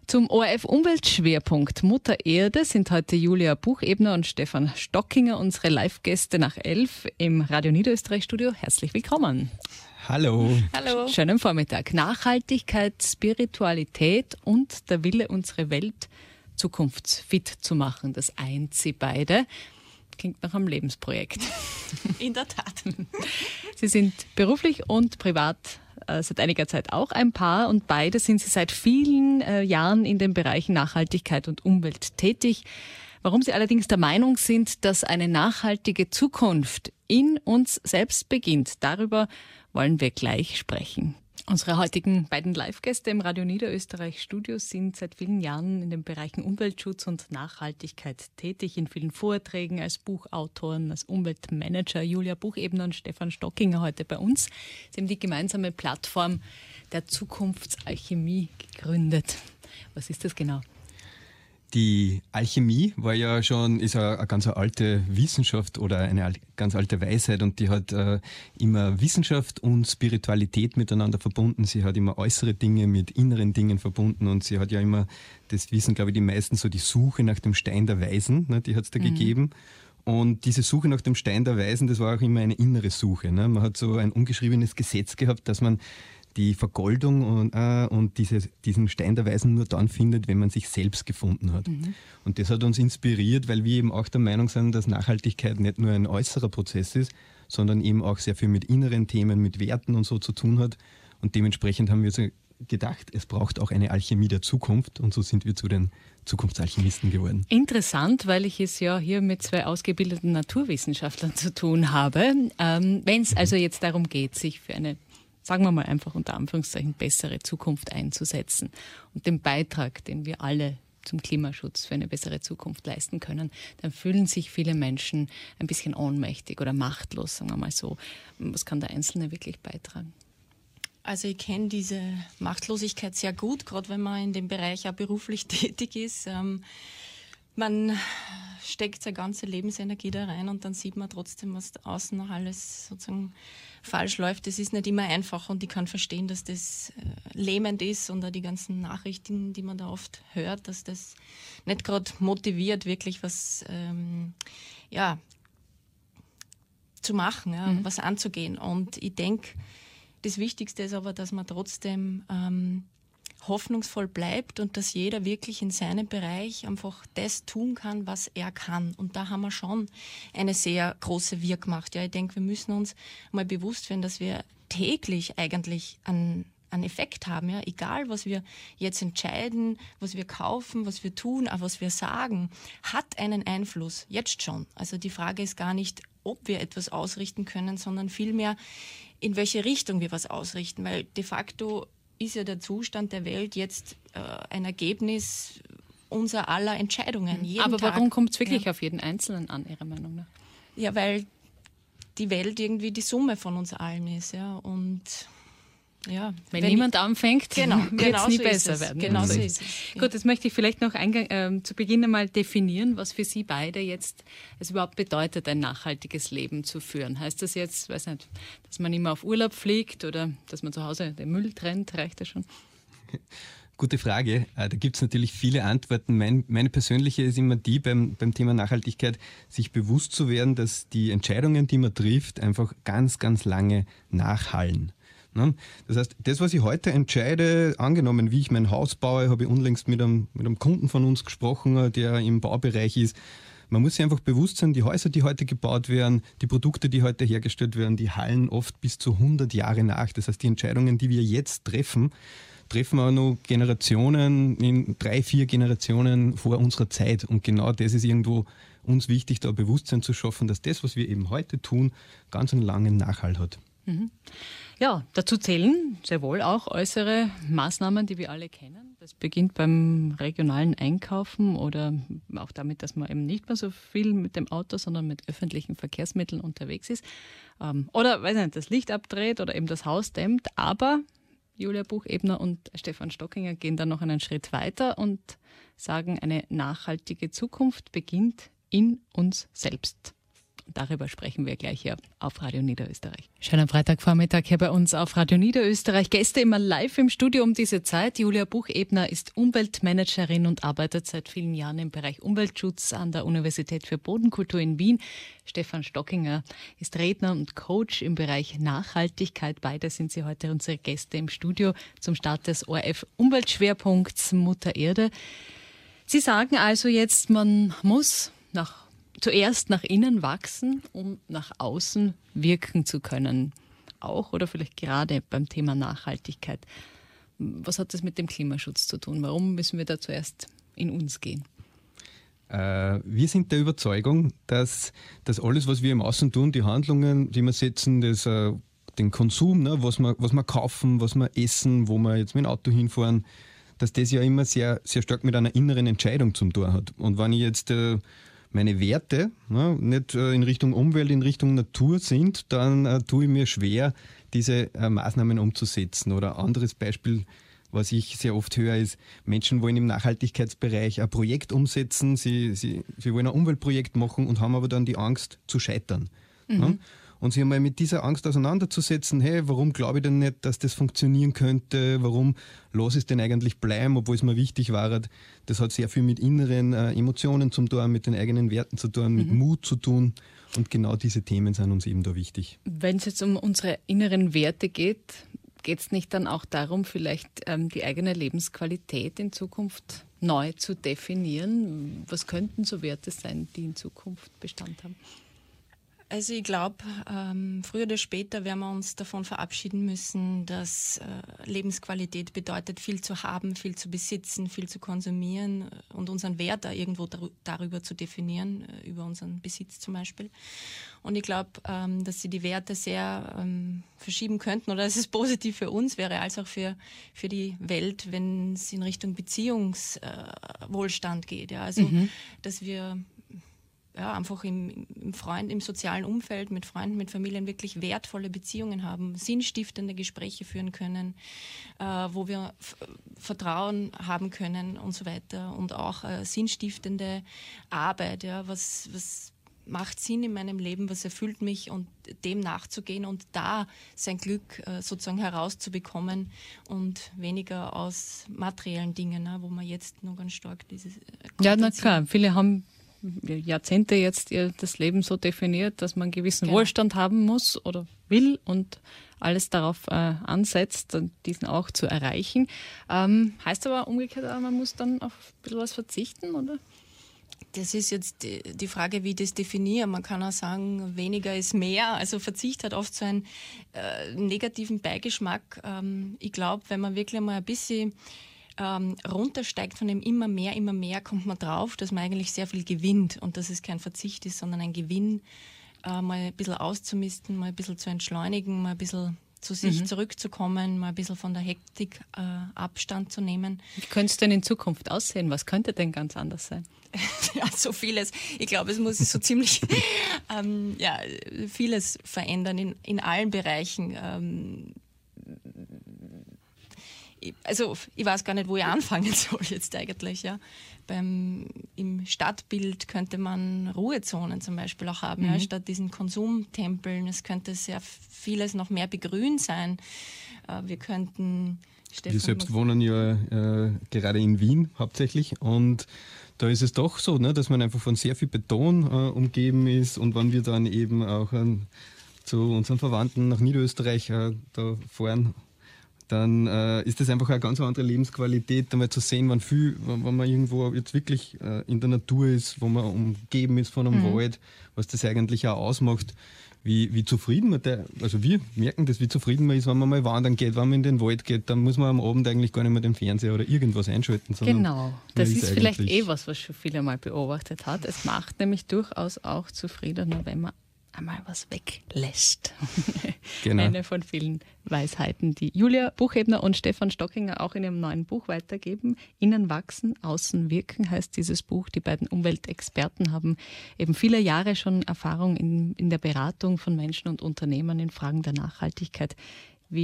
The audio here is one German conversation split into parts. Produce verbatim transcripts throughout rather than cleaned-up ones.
Zum O R F-Umweltschwerpunkt Mutter Erde sind heute Julia Buchebner und Stefan Stockinger unsere Live-Gäste nach elf im Radio Niederösterreich-Studio. Herzlich willkommen. Hallo. Hallo. Schönen Vormittag. Nachhaltigkeit, Spiritualität und der Wille, unsere Welt zukunftsfit zu machen. Das eint sie beide. Klingt nach einem Lebensprojekt. In der Tat. Sie sind beruflich und privat äh, seit einiger Zeit auch ein Paar und beide sind Sie seit vielen äh, Jahren in den Bereichen Nachhaltigkeit und Umwelt tätig. Warum Sie allerdings der Meinung sind, dass eine nachhaltige Zukunft in uns selbst beginnt, darüber wollen wir gleich sprechen. Unsere heutigen beiden Live-Gäste im Radio Niederösterreich-Studio sind seit vielen Jahren in den Bereichen Umweltschutz und Nachhaltigkeit tätig, in vielen Vorträgen als Buchautoren, als Umweltmanager. Julia Buchebner und Stefan Stockinger heute bei uns. Sie haben die gemeinsame Plattform der Zukunftsalchemie gegründet. Was ist das genau? Die Alchemie war ja schon, ist eine, eine ganz alte Wissenschaft oder eine ganz alte Weisheit und die hat äh, immer Wissenschaft und Spiritualität miteinander verbunden. Sie hat immer äußere Dinge mit inneren Dingen verbunden und sie hat ja immer, das wissen glaube ich die meisten, so die Suche nach dem Stein der Weisen, ne, die hat es da mhm. gegeben. Und diese Suche nach dem Stein der Weisen, das war auch immer eine innere Suche. Ne? Man hat so ein ungeschriebenes Gesetz gehabt, dass man die Vergoldung und, äh, und diese, diesen Stein der Weisen nur dann findet, wenn man sich selbst gefunden hat. Mhm. Und das hat uns inspiriert, weil wir eben auch der Meinung sind, dass Nachhaltigkeit nicht nur ein äußerer Prozess ist, sondern eben auch sehr viel mit inneren Themen, mit Werten und so zu tun hat. Und dementsprechend haben wir so gedacht, es braucht auch eine Alchemie der Zukunft und so sind wir zu den Zukunftsalchemisten geworden. Interessant, weil ich es ja hier mit zwei ausgebildeten Naturwissenschaftlern zu tun habe. Ähm, wenn es also jetzt darum geht, sich für eine, sagen wir mal einfach unter Anführungszeichen, bessere Zukunft einzusetzen und den Beitrag, den wir alle zum Klimaschutz für eine bessere Zukunft leisten können, dann fühlen sich viele Menschen ein bisschen ohnmächtig oder machtlos, sagen wir mal so. Was kann der Einzelne wirklich beitragen? Also ich kenne diese Machtlosigkeit sehr gut, gerade wenn man in dem Bereich auch beruflich tätig ist. Ähm, man steckt seine ganze Lebensenergie da rein und dann sieht man trotzdem, was da außen noch alles sozusagen falsch läuft. Das ist nicht immer einfach und ich kann verstehen, dass das äh, lähmend ist und auch die ganzen Nachrichten, die man da oft hört, dass das nicht gerade motiviert, wirklich was ähm, ja, zu machen, ja, mhm. was anzugehen. Und ich denke, das Wichtigste ist aber, dass man trotzdem ähm, hoffnungsvoll bleibt und dass jeder wirklich in seinem Bereich einfach das tun kann, was er kann. Und da haben wir schon eine sehr große Wirkmacht. Ja, ich denke, wir müssen uns mal bewusst werden, dass wir täglich eigentlich einen, einen Effekt haben. Ja, egal, was wir jetzt entscheiden, was wir kaufen, was wir tun, auch was wir sagen, hat einen Einfluss, jetzt schon. Also die Frage ist gar nicht, ob wir etwas ausrichten können, sondern vielmehr, in welche Richtung wir was ausrichten. Weil de facto ist ja der Zustand der Welt jetzt äh, ein Ergebnis unserer aller Entscheidungen. Jeden Aber Tag. Warum kommt es wirklich ja. auf jeden Einzelnen an, Ihrer Meinung nach? Ja, weil die Welt irgendwie die Summe von uns allen ist. Ja. Und ja, wenn, wenn niemand ich, anfängt, genau, wird es genau nie so besser es. werden. Genau also so ist es. Ja. Gut, jetzt möchte ich vielleicht noch eingang, äh, zu Beginn einmal definieren, was für Sie beide jetzt es überhaupt bedeutet, ein nachhaltiges Leben zu führen. Heißt das jetzt, weiß nicht, dass man immer auf Urlaub fliegt oder dass man zu Hause den Müll trennt? Reicht das schon? Gute Frage. Da gibt es natürlich viele Antworten. Mein, meine persönliche ist immer die, beim, beim Thema Nachhaltigkeit, sich bewusst zu werden, dass die Entscheidungen, die man trifft, einfach ganz, ganz lange nachhallen. Das heißt, das, was ich heute entscheide, angenommen, wie ich mein Haus baue, habe ich unlängst mit einem, mit einem Kunden von uns gesprochen, der im Baubereich ist. Man muss sich einfach bewusst sein, die Häuser, die heute gebaut werden, die Produkte, die heute hergestellt werden, die hallen oft bis zu hundert Jahre nach. Das heißt, die Entscheidungen, die wir jetzt treffen, treffen wir auch noch Generationen, in drei, vier Generationen vor unserer Zeit. Und genau das ist irgendwo uns wichtig, da Bewusstsein zu schaffen, dass das, was wir eben heute tun, ganz einen langen Nachhalt hat. Mhm. Ja, dazu zählen sehr wohl auch äußere Maßnahmen, die wir alle kennen. Das beginnt beim regionalen Einkaufen oder auch damit, dass man eben nicht mehr so viel mit dem Auto, sondern mit öffentlichen Verkehrsmitteln unterwegs ist. Oder, weiß nicht, das Licht abdreht oder eben das Haus dämmt. Aber Julia Buchebner und Stefan Stockinger gehen dann noch einen Schritt weiter und sagen, eine nachhaltige Zukunft beginnt in uns selbst. Darüber sprechen wir gleich hier auf Radio Niederösterreich. Schöner Freitagvormittag hier bei uns auf Radio Niederösterreich. Gäste immer live im Studio um diese Zeit. Julia Buchebner ist Umweltmanagerin und arbeitet seit vielen Jahren im Bereich Umweltschutz an der Universität für Bodenkultur in Wien. Stefan Stockinger ist Redner und Coach im Bereich Nachhaltigkeit. Beide sind sie heute unsere Gäste im Studio zum Start des O R F-Umweltschwerpunkts Mutter Erde. Sie sagen also jetzt, man muss nach zuerst nach innen wachsen, um nach außen wirken zu können. Auch oder vielleicht gerade beim Thema Nachhaltigkeit. Was hat das mit dem Klimaschutz zu tun? Warum müssen wir da zuerst in uns gehen? Äh, wir sind der Überzeugung, dass, dass alles, was wir im Außen tun, die Handlungen, die wir setzen, das, äh, den Konsum, ne, was, wir, was wir kaufen, was wir essen, wo wir jetzt mit dem Auto hinfahren, dass das ja immer sehr, sehr stark mit einer inneren Entscheidung zum Tor hat. Und wenn ich jetzt äh, meine Werte ne, nicht äh, in Richtung Umwelt, in Richtung Natur sind, dann äh, tue ich mir schwer, diese äh, Maßnahmen umzusetzen. Oder ein anderes Beispiel, was ich sehr oft höre, ist, Menschen wollen im Nachhaltigkeitsbereich ein Projekt umsetzen, sie, sie, sie wollen ein Umweltprojekt machen und haben aber dann die Angst zu scheitern. Mhm. Ne? Und sich einmal mit dieser Angst auseinanderzusetzen, hey, warum glaube ich denn nicht, dass das funktionieren könnte, warum lasse ich es denn eigentlich bleiben, obwohl es mir wichtig war. Das hat sehr viel mit inneren äh, Emotionen zu tun, mit den eigenen Werten zu tun, mit mhm. Mut zu tun. Und genau diese Themen sind uns eben da wichtig. Wenn es jetzt um unsere inneren Werte geht, geht es nicht dann auch darum, vielleicht ähm, die eigene Lebensqualität in Zukunft neu zu definieren? Was könnten so Werte sein, die in Zukunft Bestand haben? Also ich glaube, ähm, früher oder später werden wir uns davon verabschieden müssen, dass äh, Lebensqualität bedeutet, viel zu haben, viel zu besitzen, viel zu konsumieren und unseren Wert da irgendwo dar- darüber zu definieren, äh, über unseren Besitz zum Beispiel. Und ich glaube, ähm, dass sie die Werte sehr ähm, verschieben könnten oder dass es positiv für uns wäre, als auch für, für die Welt, wenn es in Richtung Beziehungswohlstand äh, geht. Ja? Also, mhm. dass wir ja, einfach im, im Freund, im sozialen Umfeld mit Freunden, mit Familien wirklich wertvolle Beziehungen haben, sinnstiftende Gespräche führen können, äh, wo wir f- Vertrauen haben können und so weiter und auch äh, sinnstiftende Arbeit, ja, was, was macht Sinn in meinem Leben, was erfüllt mich und dem nachzugehen und da sein Glück äh, sozusagen herauszubekommen und weniger aus materiellen Dingen, ne, wo man jetzt noch ganz stark dieses äh, Ja, na klar, viele haben Jahrzehnte jetzt ihr das Leben so definiert, dass man einen gewissen genau. Wohlstand haben muss oder will und alles darauf äh, ansetzt, diesen auch zu erreichen. Ähm, heißt aber umgekehrt, man muss dann auf ein bisschen was verzichten, oder? Das ist jetzt die, die Frage, wie ich das definiere. Man kann auch sagen, weniger ist mehr. Also Verzicht hat oft so einen äh, negativen Beigeschmack. Ähm, ich glaube, wenn man wirklich mal ein bisschen Ähm, runtersteigt von dem immer mehr, immer mehr, kommt man drauf, dass man eigentlich sehr viel gewinnt und dass es kein Verzicht ist, sondern ein Gewinn, äh, mal ein bisschen auszumisten, mal ein bisschen zu entschleunigen, mal ein bisschen zu sich mhm. zurückzukommen, mal ein bisschen von der Hektik äh, Abstand zu nehmen. Wie könnte es denn in Zukunft aussehen? Was könnte denn ganz anders sein? Ja, so vieles. Ich glaube, es muss sich so ziemlich ähm, ja, vieles verändern in, in allen Bereichen. Ähm, Also ich weiß gar nicht, wo ich anfangen soll jetzt eigentlich. Ja. Beim, Im Stadtbild könnte man Ruhezonen zum Beispiel auch haben, mhm. ja, statt diesen Konsumtempeln. Es könnte sehr vieles noch mehr begrünt sein. Äh, wir könnten... Stefan, wir selbst wohnen ja äh, gerade in Wien hauptsächlich und da ist es doch so, ne, dass man einfach von sehr viel Beton äh, umgeben ist und wenn wir dann eben auch äh, zu unseren Verwandten nach Niederösterreich äh, da fahren, dann äh, ist das einfach eine ganz andere Lebensqualität, einmal zu sehen, wann viel, wenn, wenn man irgendwo jetzt wirklich äh, in der Natur ist, wo man umgeben ist von einem mhm. Wald, was das eigentlich auch ausmacht, wie, wie zufrieden man, da, also wir merken das, wie zufrieden man ist, wenn man mal wandern geht, wenn man in den Wald geht, dann muss man am Abend eigentlich gar nicht mehr den Fernseher oder irgendwas einschalten. Genau, das ist, ist vielleicht eh was, was schon viele mal beobachtet hat. Es macht nämlich durchaus auch zufriedener, wenn man einmal was weglässt. Genau. Eine von vielen Weisheiten, die Julia Buchebner und Stefan Stockinger auch in ihrem neuen Buch weitergeben. Innen wachsen, außen wirken heißt dieses Buch. Die beiden Umweltexperten haben eben viele Jahre schon Erfahrung in, in der Beratung von Menschen und Unternehmern in Fragen der Nachhaltigkeit. Wie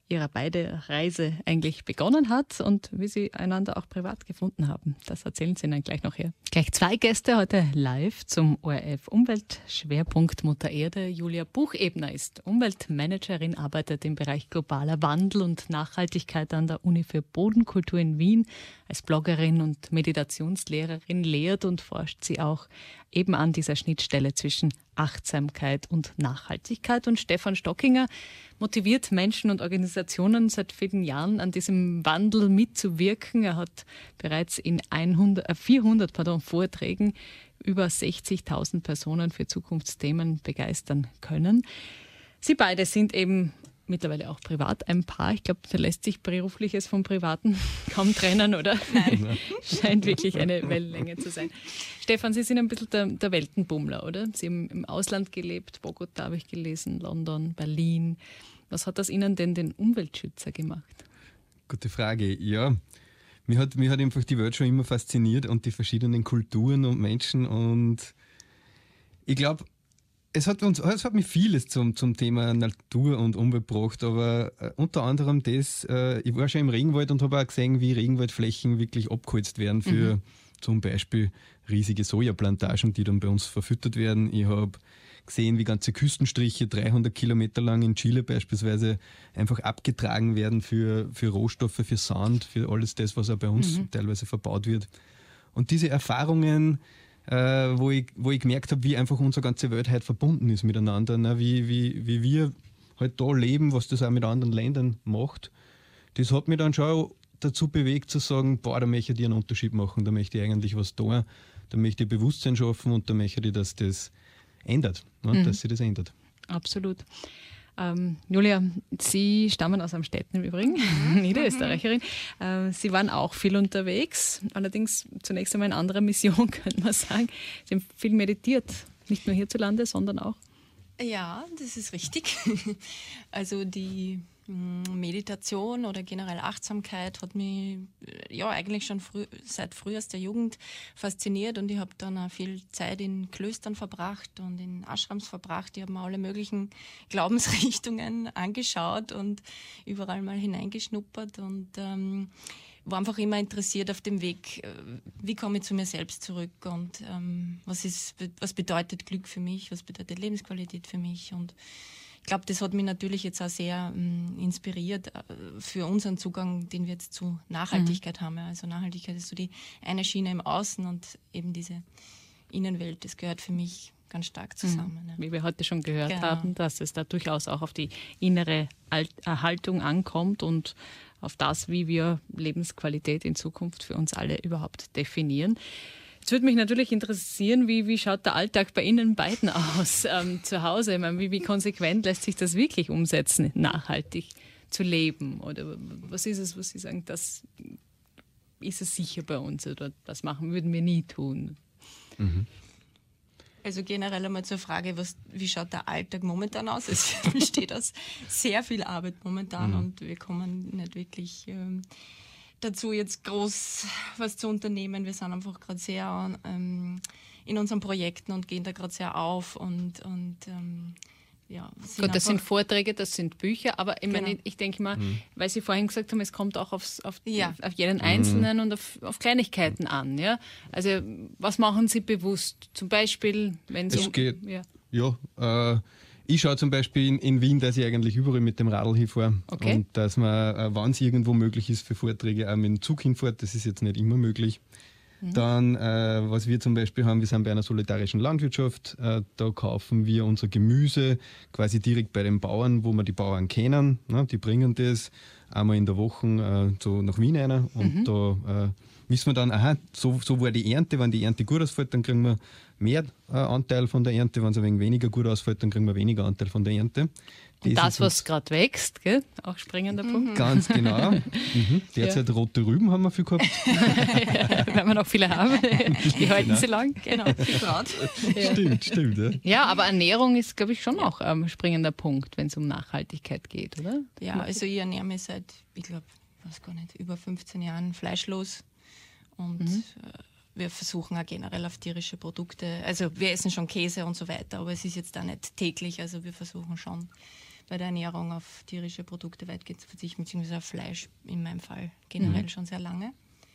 ihrer beide Reise eigentlich begonnen hat und wie sie einander auch privat gefunden haben. Das erzählen sie Ihnen gleich noch her. Gleich zwei Gäste heute live zum O R F Umweltschwerpunkt Mutter Erde. Julia Buchebner ist Umweltmanagerin, arbeitet im Bereich globaler Wandel und Nachhaltigkeit an der Uni für Bodenkultur in Wien. Als Bloggerin und Meditationslehrerin lehrt und forscht sie auch eben an dieser Schnittstelle zwischen Achtsamkeit und Nachhaltigkeit. Und Stefan Stockinger motiviert Menschen und Organisationen seit vielen Jahren an diesem Wandel mitzuwirken. Er hat bereits in hundert, äh, vierhundert pardon, Vorträgen über sechzigtausend Personen für Zukunftsthemen begeistern können. Sie beide sind eben mittlerweile auch privat ein Paar. Ich glaube, da lässt sich Berufliches vom Privaten kaum trennen, oder? Nein. Scheint wirklich eine Wellenlänge zu sein. Stefan, Sie sind ein bisschen der, der Weltenbummler, oder? Sie haben im Ausland gelebt, Bogota habe ich gelesen, London, Berlin. Was hat das Ihnen denn den Umweltschützer gemacht? Gute Frage. Ja, mich hat, mich hat einfach die Welt schon immer fasziniert und die verschiedenen Kulturen und Menschen. Und ich glaube, Es hat, uns, es hat mich vieles zum, zum Thema Natur und Umwelt gebracht, aber äh, unter anderem das, äh, ich war schon im Regenwald und habe auch gesehen, wie Regenwaldflächen wirklich abgeholzt werden für mhm. zum Beispiel riesige Sojaplantagen, die dann bei uns verfüttert werden. Ich habe gesehen, wie ganze Küstenstriche dreihundert Kilometer lang in Chile beispielsweise einfach abgetragen werden für, für Rohstoffe, für Sand, für alles das, was auch bei uns mhm. teilweise verbaut wird. Und diese Erfahrungen, Äh, wo, ich, wo ich gemerkt habe, wie einfach unsere ganze Welt heute verbunden ist miteinander, ne? wie, wie, wie wir halt da leben, was das auch mit anderen Ländern macht. Das hat mich dann schon dazu bewegt zu sagen, boah, da möchte ich einen Unterschied machen, da möchte ich eigentlich was tun, da möchte ich Bewusstsein schaffen und da möchte ich, dass das ändert, ne? mhm. dass sich das ändert. Absolut. Ähm, Julia, Sie stammen aus Amstetten im Übrigen, mhm. Niederösterreicherin. Äh, Sie waren auch viel unterwegs, allerdings zunächst einmal in anderer Mission, könnte man sagen. Sie haben viel meditiert, nicht nur hierzulande, sondern auch. Ja, das ist richtig. Also die Meditation oder generell Achtsamkeit hat mich ja eigentlich schon früh, seit frühester Jugend fasziniert und ich habe dann auch viel Zeit in Klöstern verbracht und in Ashrams verbracht. Ich habe mir alle möglichen Glaubensrichtungen angeschaut und überall mal hineingeschnuppert und ähm, war einfach immer interessiert auf dem Weg, wie komme ich zu mir selbst zurück und ähm, was ist, was bedeutet Glück für mich, was bedeutet Lebensqualität für mich. Und ich glaube, das hat mich natürlich jetzt auch sehr ähm, inspiriert äh, für unseren Zugang, den wir jetzt zu Nachhaltigkeit mhm. haben. Also Nachhaltigkeit ist so die eine Schiene im Außen und eben diese Innenwelt, das gehört für mich ganz stark zusammen. Mhm. Wie wir heute schon gehört genau. haben, dass es da durchaus auch auf die innere Haltung ankommt und auf das, wie wir Lebensqualität in Zukunft für uns alle überhaupt definieren. Jetzt würde mich natürlich interessieren, wie, wie schaut der Alltag bei Ihnen beiden aus ähm, zu Hause? Ich meine, wie, wie konsequent lässt sich das wirklich umsetzen, nachhaltig zu leben? Oder was ist es, was Sie sagen, das ist es sicher bei uns oder das machen würden wir nie tun? Mhm. Also generell einmal zur Frage, was, wie schaut der Alltag momentan aus? Es besteht aus sehr viel Arbeit momentan mhm. und wir kommen nicht wirklich ähm, dazu, jetzt groß was zu unternehmen. Wir sind einfach gerade sehr ähm, in unseren Projekten und gehen da gerade sehr auf und, und ähm, ja. Gut, das sind Vorträge, das sind Bücher, aber ich, meine, genau. ich denke mal, mhm. weil Sie vorhin gesagt haben, es kommt auch aufs, auf, ja. auf jeden Einzelnen mhm. und auf, auf Kleinigkeiten an. Ja? Also was machen Sie bewusst? Zum Beispiel, wenn Sie... Es geht, ja, ja äh, ich schaue zum Beispiel in, in Wien, dass ich eigentlich überall mit dem Radl hinfahre okay. und dass man, äh, wenn es irgendwo möglich ist für Vorträge, auch mit dem Zug hinfährt. Das ist jetzt nicht immer möglich. Mhm. Dann, äh, was wir zum Beispiel haben, wir sind bei einer solidarischen Landwirtschaft. Äh, da kaufen wir unser Gemüse quasi direkt bei den Bauern, wo wir die Bauern kennen. Ne? Die bringen das einmal in der Woche äh, so nach Wien rein und mhm. da äh, wissen wir dann, aha, so, so war die Ernte. Wenn die Ernte gut ausfällt, dann kriegen wir mehr äh, Anteil von der Ernte. Wenn es ein wenig weniger gut ausfällt, dann kriegen wir weniger Anteil von der Ernte. Und das, das was gerade wächst, gell? Auch springender mhm. Punkt. Ganz genau. Mhm. Derzeit ja. rote Rüben haben wir viel gehabt. Ja, wenn wir noch viele haben. Die halten genau. sie lang. Genau. Ja. Stimmt, stimmt. Ja. ja, aber Ernährung ist, glaube ich, schon auch ein ähm, springender Punkt, wenn es um Nachhaltigkeit geht, oder? Ja, also ich ernähre mich seit, ich glaube, weiß gar nicht, über fünfzehn Jahren fleischlos. Und mhm. äh, wir versuchen auch generell auf tierische Produkte, also wir essen schon Käse und so weiter, aber es ist jetzt da nicht täglich, also wir versuchen schon bei der Ernährung auf tierische Produkte weitgehend zu verzichten, beziehungsweise auf Fleisch in meinem Fall generell mhm. schon sehr lange.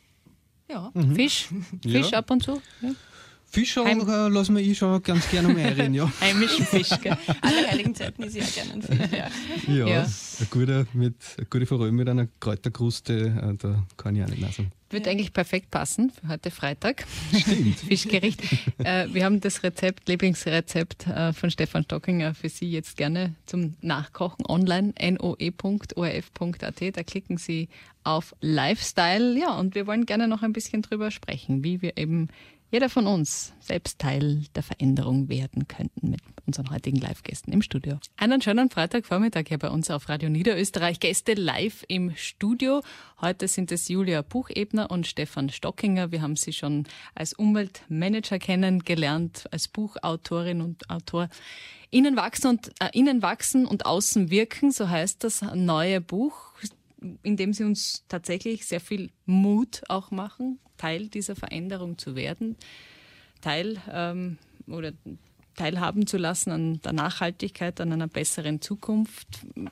Ja. Mhm. Fisch, Fisch Ja. ab und zu. Ja. Fisch Heim- äh, lassen wir ich schon ganz gerne um einreden, ja. Heimischen Fisch, gell? Alle heiligen Zeiten ist ja gerne ein Fisch, ja. Ja, Ja. Ein guter mit, eine gute Forelle mit einer Kräuterkruste, äh, da kann ich auch nicht lassen. Wird eigentlich perfekt passen für heute Freitag. Stimmt. Fischgericht. äh, wir haben das Rezept, Lieblingsrezept äh, von Stefan Stockinger für Sie jetzt gerne zum Nachkochen online, noe punkt o r f punkt a t. Da klicken Sie auf Lifestyle. Ja, und wir wollen gerne noch ein bisschen drüber sprechen, wie wir eben jeder von uns selbst Teil der Veränderung werden könnten mit unseren heutigen Live-Gästen im Studio. Einen schönen Freitagvormittag hier bei uns auf Radio Niederösterreich. Gäste live im Studio. Heute sind es Julia Buchebner und Stefan Stockinger. Wir haben sie schon als Umweltmanager kennengelernt, als Buchautorin und Autor. Innen wachsen und, äh, innen wachsen und außen wirken, so heißt das neue Buch, in dem sie uns tatsächlich sehr viel Mut auch machen, Teil dieser Veränderung zu werden, Teil ähm, oder teilhaben zu lassen an der Nachhaltigkeit, an einer besseren Zukunft.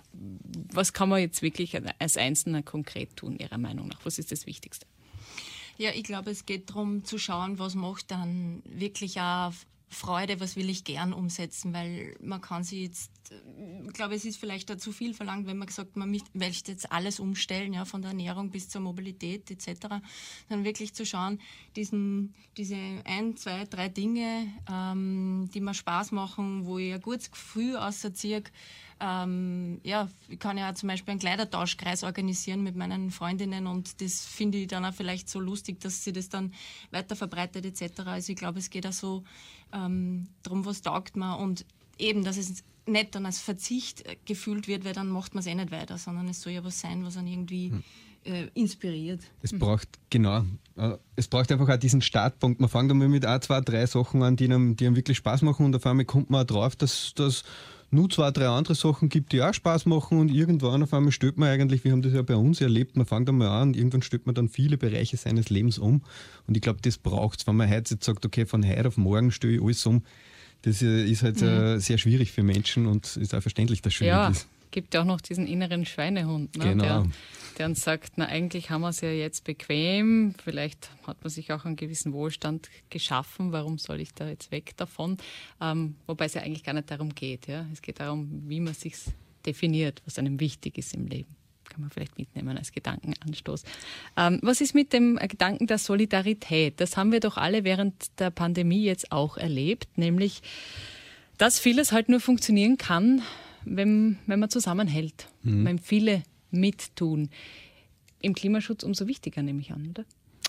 Was kann man jetzt wirklich als Einzelner konkret tun, Ihrer Meinung nach? Was ist das Wichtigste? Ja, ich glaube, es geht darum zu schauen, was macht dann wirklich auch Freude, was will ich gern umsetzen, weil man kann sich jetzt, ich glaube, es ist vielleicht da zu viel verlangt, wenn man sagt, man möchte jetzt alles umstellen, ja, von der Ernährung bis zur Mobilität et cetera. Dann wirklich zu schauen, diesen, diese ein, zwei, drei Dinge, ähm, die mir Spaß machen, wo ich ein gutes Gefühl auserziehe. Ähm, ja, ich kann ja zum Beispiel einen Kleidertauschkreis organisieren mit meinen Freundinnen und das finde ich dann auch vielleicht so lustig, dass sie das dann weiter verbreitet et cetera. Also ich glaube, es geht auch so ähm, darum, was taugt man und eben, dass es nicht dann als Verzicht gefühlt wird, weil dann macht man es eh nicht weiter, sondern es soll ja was sein, was einen irgendwie hm. äh, inspiriert. Es braucht, genau, äh, es braucht einfach auch diesen Startpunkt. Man fängt einmal mit ein, zwei, drei Sachen an, die einem, die einem wirklich Spaß machen und auf einmal kommt man auch drauf, dass das nur zwei, drei andere Sachen gibt, die auch Spaß machen und irgendwann auf einmal stellt man eigentlich, wir haben das ja bei uns erlebt, man fängt einmal an und irgendwann stellt man dann viele Bereiche seines Lebens um und ich glaube, das braucht es, wenn man heute jetzt sagt, okay, von heute auf morgen stelle ich alles um, das ist halt mhm. sehr schwierig für Menschen und ist auch verständlich, dass es schwierig ja. ist. Gibt ja auch noch diesen inneren Schweinehund, ne? Genau. der, der uns sagt, na eigentlich haben wir es ja jetzt bequem, vielleicht hat man sich auch einen gewissen Wohlstand geschaffen, warum soll ich da jetzt weg davon? Ähm, wobei es ja eigentlich gar nicht darum geht. Ja? Es geht darum, wie man sich definiert, was einem wichtig ist im Leben. Kann man vielleicht mitnehmen als Gedankenanstoß. Ähm, was ist mit dem Gedanken der Solidarität? Das haben wir doch alle während der Pandemie jetzt auch erlebt, nämlich, dass vieles halt nur funktionieren kann, wenn, wenn man zusammenhält, mhm. wenn viele mittun. Im Klimaschutz umso wichtiger, nehme ich an, oder?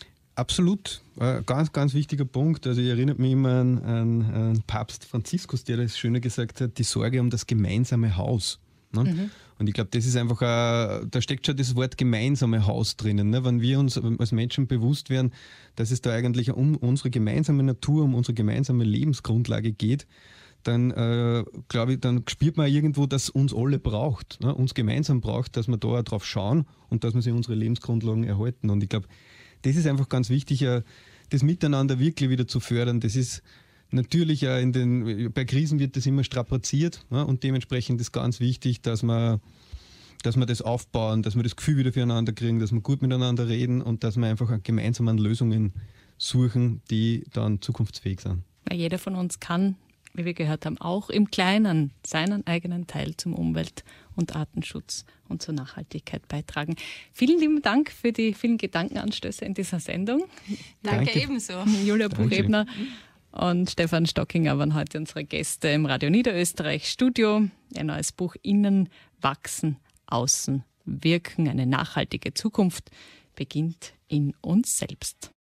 Absolut. Äh, ganz, ganz wichtiger Punkt. Also ich erinnere mich immer an, an, an Papst Franziskus, der das schöner gesagt hat, die Sorge um das gemeinsame Haus. Ne? Mhm. Und ich glaube, das ist einfach, a, da steckt schon das Wort gemeinsame Haus drinnen. Ne? Wenn wir uns als Menschen bewusst werden, dass es da eigentlich um unsere gemeinsame Natur, um unsere gemeinsame Lebensgrundlage geht, dann äh, glaube ich, dann spürt man irgendwo, dass uns alle braucht, ne? uns gemeinsam braucht, dass wir da auch drauf schauen und dass wir sich unsere Lebensgrundlagen erhalten. Und ich glaube, das ist einfach ganz wichtig, das Miteinander wirklich wieder zu fördern. Das ist natürlich auch in den, bei Krisen wird das immer strapaziert, ne? Und dementsprechend ist ganz wichtig, dass wir, dass wir das aufbauen, dass wir das Gefühl wieder füreinander kriegen, dass wir gut miteinander reden und dass wir einfach gemeinsam an Lösungen suchen, die dann zukunftsfähig sind. Weil jeder von uns kann, wie wir gehört haben, auch im Kleinen seinen eigenen Teil zum Umwelt- und Artenschutz und zur Nachhaltigkeit beitragen. Vielen lieben Dank für die vielen Gedankenanstöße in dieser Sendung. Danke, Danke. ebenso. Julia Danke. Buchebner und Stefan Stockinger waren heute unsere Gäste im Radio Niederösterreich Studio. Ein neues Buch Innen wachsen, außen wirken. Eine nachhaltige Zukunft beginnt in uns selbst.